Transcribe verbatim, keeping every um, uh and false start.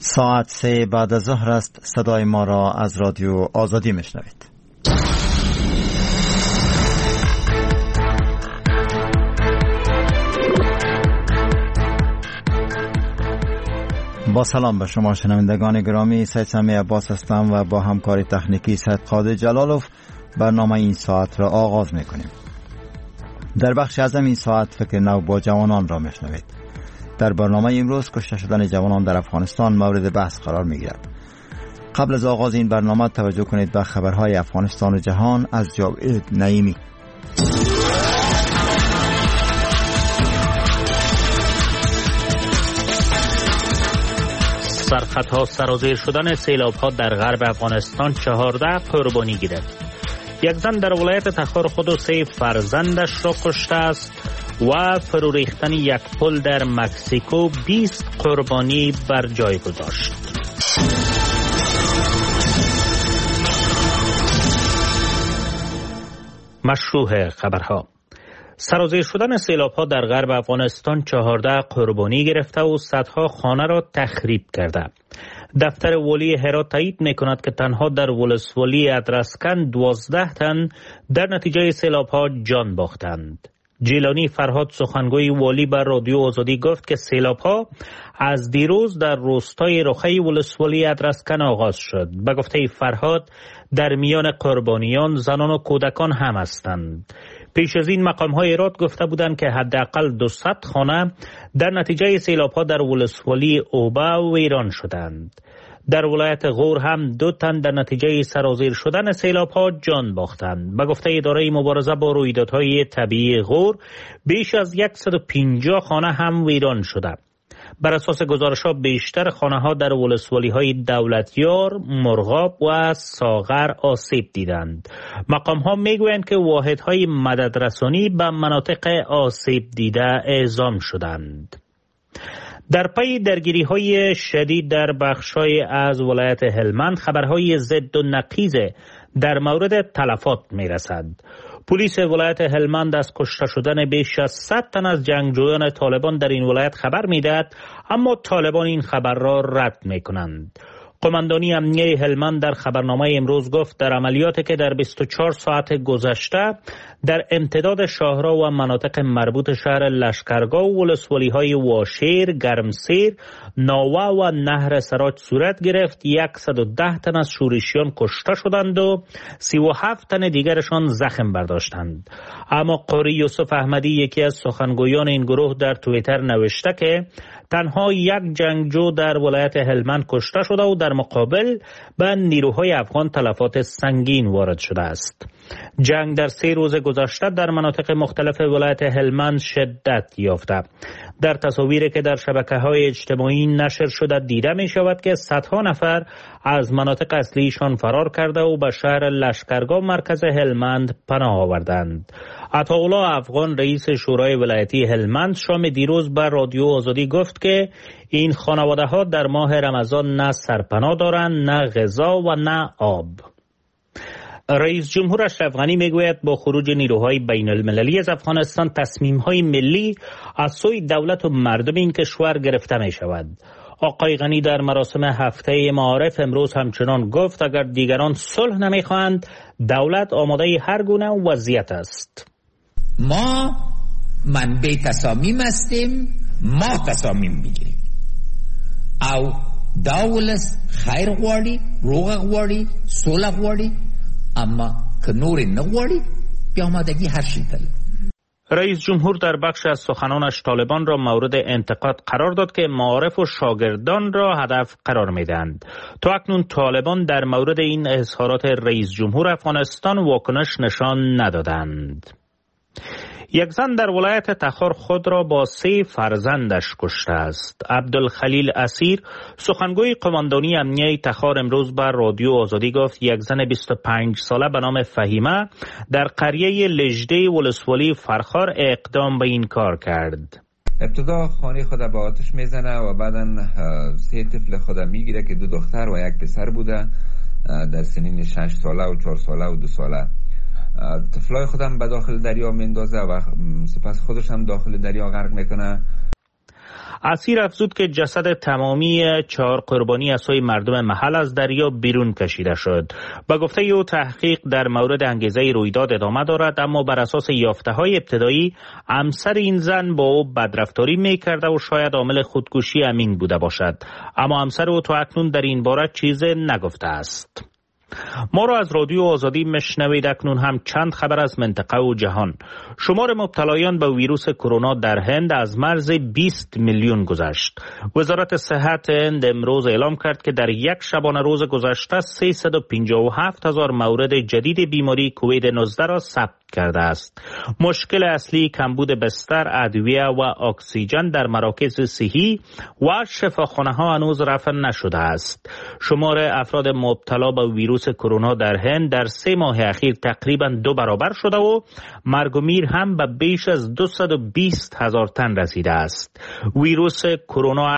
ساعت سه بعد از ظهر است. صدای ما را از رادیو آزادی میشنوید. با سلام به شما شنوندگان گرامی، سید سمی عباس هستم و با همکاری تکنیکی سید قادر جلالوف برنامه این ساعت را آغاز میکنیم. در بخش اعظم این ساعت فکر نو با جوانان را میشنوید. در برنامه امروز کشته شدن جوانان در افغانستان مورد بحث قرار میگیرد. قبل از آغاز این برنامه توجه کنید به خبرهای افغانستان و جهان از جاوید نعیمی. سرخطها سرازیر شدن سیلاب‌ها در غرب افغانستان چهارده قربانی گرفت. یک زن در ولایت تخار خود و سه فرزندش را کشته است و فرو ریختن یک پل در مکزیکو بیست قربانی بر جای گذاشت. مشروع خبرها: سرازیر شدن سیلاب‌ها در غرب افغانستان چهارده قربانی گرفته و صدها خانه را تخریب کرده. دفتر والی هرات تایید می‌کند که تنها در ولسوالی ادرسکن دوازده تن در نتیجه سیلاب‌ها جان باختند. جیلانی فرهاد سخنگوی والی بر رادیو آزادی گفت که سیلاب‌ها از دیروز در روستای رخی ولسوالی ادرسکن آغاز شد. به گفته فرهاد در میان قربانیان زنان و کودکان هم هستند. پیش از این مقام‌های هرات گفته بودند که حداقل دویست خانه در نتیجه سیلاب‌ها در ولسوالی اوبه ویران شدند. در ولایت غور هم دو تن در نتیجه سرازیر شدن سیلاب‌ها جان باختند. به گفته اداره مبارزه با رویدادهای طبیعی غور بیش از صد و پنجاه خانه هم ویران شده. بر اساس گزارش‌ها بیشتر خانه‌ها در ولسوالی‌های دولتیار، مرغاب و ساغر آسیب دیدند. مقام‌ها می‌گویند که واحدهای مددرسانی به مناطق آسیب دیده اعزام شدند. در پی درگیری‌های شدید در بخش‌های از ولایت هلمند خبرهای ضد و نقیض در مورد تلفات می‌رسد. پلیس ولایت هلمند از کشته شدن بیش از صد تن از جنگجویان طالبان در این ولایت خبر می‌دهد، اما طالبان این خبر را رد می‌کنند. قماندانی امنیه هلمند در خبرنامه امروز گفت در عملیاتی که در بیست و چهار ساعت گذشته در امتداد شاهرا و مناطق مربوط شهر لشکرگاه و ولسوالی‌های واشیر، گرمسیر، ناوه و نهر سراج صورت گرفت. صد و ده تن از شورشیان کشته شدند و سی و هفت تن دیگرشان زخم برداشتند. اما قاری یوسف احمدی یکی از سخنگویان این گروه در توییتر نوشته که تنها یک جنگجو در ولایت هلمند کشته شده و در مقابل به نیروهای افغان تلفات سنگین وارد شده است. جنگ در سه روز گذشته در مناطق مختلف ولایت هلمند شدت یافته. در تصاویری که در شبکه‌های اجتماعی نشر شده دیده می شود که صدها نفر از مناطق اصلیشان فرار کرده و به شهر لشکرگاه مرکز هلمند پناه آوردند. عطاالله افغان رئیس شورای ولایتی هلمند شام دیروز بر رادیو آزادی گفت که این خانواده ها در ماه رمضان نه سرپناه دارند، نه غذا و نه آب. رئیس جمهور اشرف غنی میگوید با خروج نیروهای بین المللی از افغانستان تصمیم‌های ملی از سوی دولت و مردم این کشور گرفته می شود. آقای غنی در مراسم هفته معارف امروز همچنان گفت اگر دیگران صلح نمیخواهند دولت آماده هر گونه وضعیت است. ما منبع تصامیم هستیم، ما تصامیم میگیریم. او دولت خیر غواړي، روغ غواړي، صلح غواړي، اما که نور نغواړي بیا آمادگی هر شی داره. رئیس جمهور در بخش از سخنانش طالبان را مورد انتقاد قرار داد که معارف و شاگردان را هدف قرار میدهند. تا اکنون طالبان در مورد این اظهارات رئیس جمهور افغانستان واکنش نشان ندادند. یک زن در ولایت تخار خود را با سه فرزندش کشته است. عبدالخلیل اسیر سخنگوی قماندانی امنیه تخار امروز بر رادیو آزادی گفت یک زن بیست و پنج ساله به نام فهیمه در قریه لجده ولسوالی فرخار اقدام به این کار کرد. ابتدا خانه خود به آتش میزنه و بعدا سه طفل خود میگیره که دو دختر و یک پسر بوده در سنین شش ساله و چهار ساله و دو ساله. طفلای خودم به داخل دریا میندازه و سپس خودش هم داخل دریا غرق میکنه. اسیر افزود که جسد تمامی چهار قربانی از سوی مردم محل از دریا بیرون کشیده شد. با گفته او تحقیق در مورد انگیزه رویداد ادامه دارد، اما بر اساس یافته‌های ابتدایی همسر این زن با او بدرفتاری می‌کرده و شاید عامل خودکشی امین بوده باشد، اما همسر او تا اکنون در این باره چیز نگفته است. ما را از رادیو آزادی مشنوید. اکنون هم چند خبر از منطقه و جهان. شمار مبتلایان به ویروس کرونا در هند از مرز بیست میلیون گذشت. وزارت صحت هند امروز اعلام کرد که در یک شبانه روز گذشته سیصد و پنجاه و هفت هزار مورد جدید بیماری کووید نوزده را ثبت کرده است. مشکل اصلی کمبود بستر، ادویه و اکسیژن در مراکز صحی و شفاخانه ها هنوز رفع نشده است. شمار افراد مبتلا به ویروس کرونا در هند در سه ماه اخیر تقریبا دو برابر شده و مرگ و میر هم به بیش از دویست و بیست هزار تن رسیده است. ویروس کرونا